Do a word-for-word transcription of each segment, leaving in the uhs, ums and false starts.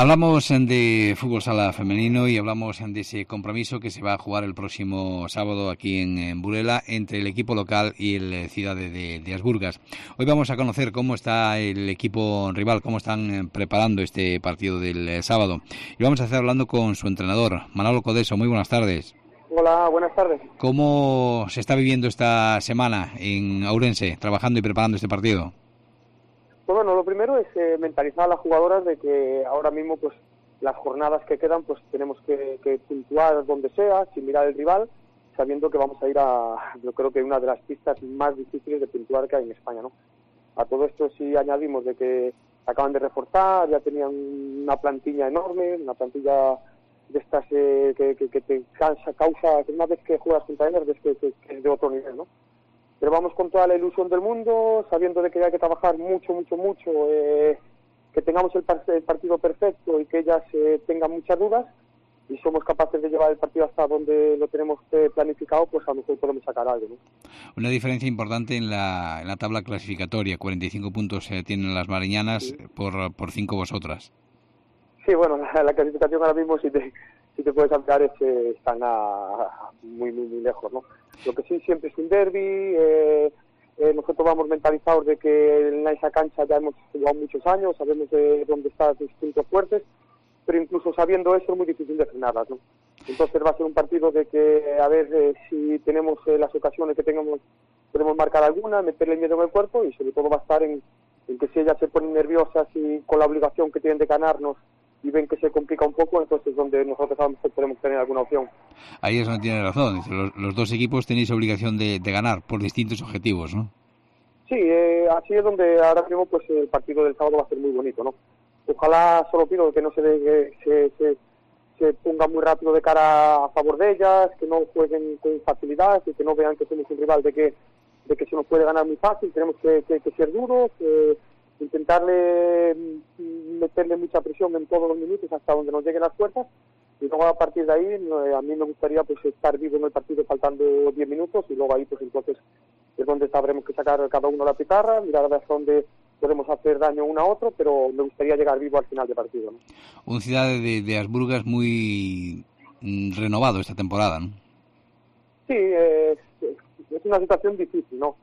Hablamos de fútbol sala femenino y hablamos de ese compromiso que se va a jugar el próximo sábado aquí en, en Burela entre el equipo local y el Ciudad de, de, de Asburgas. Hoy vamos a conocer cómo está el equipo rival, cómo están preparando este partido del sábado. Y vamos a estar hablando con su entrenador, Manolo Codeso. Muy buenas tardes. Hola, buenas tardes. ¿Cómo se está viviendo esta semana en Ourense, trabajando y preparando este partido? Pues bueno, lo primero es eh, mentalizar a las jugadoras de que ahora mismo pues las jornadas que quedan pues tenemos que, que puntuar donde sea, sin mirar el rival, sabiendo que vamos a ir a, yo creo que una de las pistas más difíciles de puntuar que hay en España, ¿no? A todo esto sí añadimos de que acaban de reforzar, ya tenían una plantilla enorme, una plantilla de estas eh, que, que, que te cansa, causa, que una vez que juegas contra ellas ves que, que, que es de otro nivel, ¿no? Pero vamos con toda la ilusión del mundo, sabiendo de que hay que trabajar mucho, mucho, mucho, eh, que tengamos el, par- el partido perfecto y que ellas eh, tengan muchas dudas, y somos capaces de llevar el partido hasta donde lo tenemos eh, planificado, pues a lo mejor podemos sacar algo, ¿no? Una diferencia importante en la, en la tabla clasificatoria, cuarenta y cinco puntos eh, tienen las mariñanas, sí, por, por cinco vosotras. Sí, bueno, la, la clasificación ahora mismo, si te, si te puedes ampliar, es, eh, están a, a muy, muy, muy lejos, ¿no? Lo que sí, siempre es un derbi, eh, eh, nosotros vamos mentalizados de que en esa cancha ya hemos jugado muchos años, sabemos de dónde están sus puntos fuertes, pero incluso sabiendo eso es muy difícil de frenarlas, ¿no? Entonces va a ser un partido de que, a ver eh, si tenemos eh, las ocasiones que tengamos, podemos marcar alguna, meterle miedo en el cuerpo, y sobre todo va a estar en, en que si ellas se ponen nerviosas y con la obligación que tienen de ganarnos y ven que se complica un poco, entonces es donde nosotros a lo mejor podemos tener alguna opción. Ahí es donde tiene razón. Los, los dos equipos tenéis obligación de, de ganar por distintos objetivos, ¿no? Sí, eh, así es donde ahora mismo pues el partido del sábado va a ser muy bonito, ¿no? Ojalá, solo pido que no se, de, se, se, se ponga muy rápido de cara a favor de ellas, que no jueguen con facilidad y que no vean que somos un rival de que de que se nos puede ganar muy fácil. Tenemos que, que, que ser duros, que intentarle meterle mucha presión en todos los minutos hasta donde nos lleguen las fuerzas, y luego a partir de ahí a mí me gustaría pues estar vivo en el partido faltando diez minutos, y luego ahí pues entonces es donde sabremos que sacar cada uno la pizarra, mirar hasta dónde podemos hacer daño uno a otro, pero me gustaría llegar vivo al final del partido, ¿no? Un Ciudad de, de Asburgas muy mm, renovado esta temporada, ¿no? Sí, es, es una situación difícil, ¿no?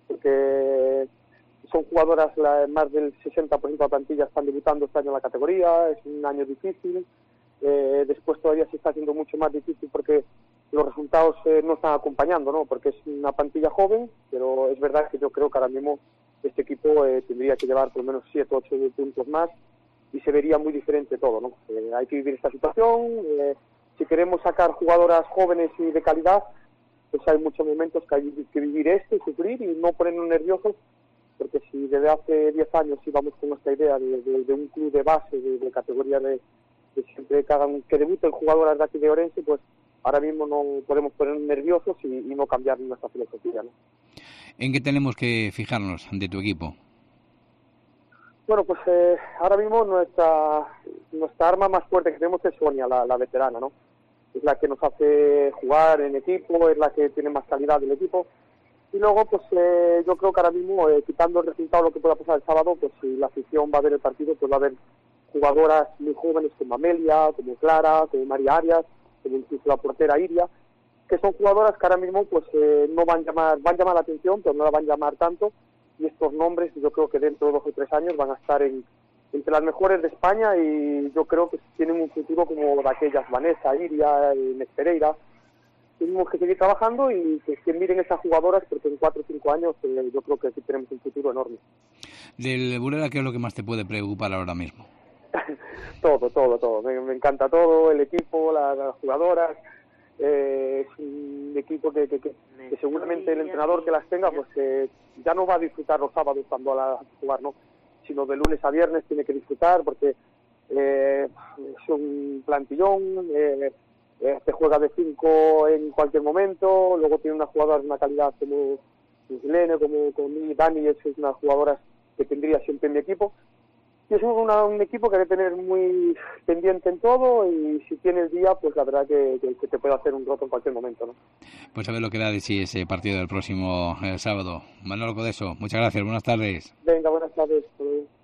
Porque son jugadoras, la, más del sesenta por ciento de la plantilla están debutando este año en la categoría, es un año difícil, eh, después todavía se está haciendo mucho más difícil porque los resultados eh, no están acompañando, ¿no? Porque es una plantilla joven, pero es verdad que yo creo que ahora mismo este equipo eh, tendría que llevar por lo menos siete o ocho puntos más y se vería muy diferente todo, ¿no? Eh, hay que vivir esta situación, eh, si queremos sacar jugadoras jóvenes y de calidad, pues hay muchos momentos que hay que vivir esto y sufrir y no ponernos nerviosos, porque si desde hace diez años íbamos con esta idea de, de, de un club de base, de, de categoría de, de siempre que, hagan, que debuten jugadoras de aquí de Ourense, pues ahora mismo no podemos ponernos nerviosos y, y no cambiar nuestra filosofía, ¿no? ¿En qué tenemos que fijarnos de tu equipo? Bueno, pues eh, ahora mismo nuestra nuestra arma más fuerte que tenemos es Sonia, la, la veterana, ¿no? Es la que nos hace jugar en equipo, es la que tiene más calidad del equipo. Y luego, pues eh, yo creo que ahora mismo, eh, quitando el resultado, lo que pueda pasar el sábado, pues si la afición va a ver el partido, pues va a haber jugadoras muy jóvenes como Amelia, como Clara, como María Arias, como incluso la portera Iria, que son jugadoras que ahora mismo pues eh, no van a llamar, van a llamar la atención, pero no la van a llamar tanto, y estos nombres yo creo que dentro de dos o tres años van a estar en, entre las mejores de España, y yo creo que tienen un futuro como de aquellas Vanessa, Iria, Inés Pereira. Tenemos que seguir trabajando y que, que miren esas jugadoras, porque en cuatro o cinco años eh, yo creo que aquí tenemos un futuro enorme. Del Burela, ¿qué es lo que más te puede preocupar ahora mismo? todo, todo, todo. Me, me encanta todo, el equipo, la, las jugadoras. Eh, es un equipo que, que, que, que seguramente el entrenador que las tenga pues eh, ya no va a disfrutar los sábados cuando a, la, a jugar, ¿no? Sino de lunes a viernes tiene que disfrutar, porque eh, es un plantillón. Eh, Este juega de cinco en cualquier momento, luego tiene una jugadora de una calidad como Silene, como, como Dani, es una jugadora que tendría siempre en mi equipo. Y es una, un equipo que hay que tener muy pendiente en todo, y si tienes día, pues la verdad que, que, que te puede hacer un roto en cualquier momento, ¿no? Pues a ver lo que da de sí ese partido del próximo eh, sábado. Manolo Codeso, muchas gracias, buenas tardes. Venga, buenas tardes.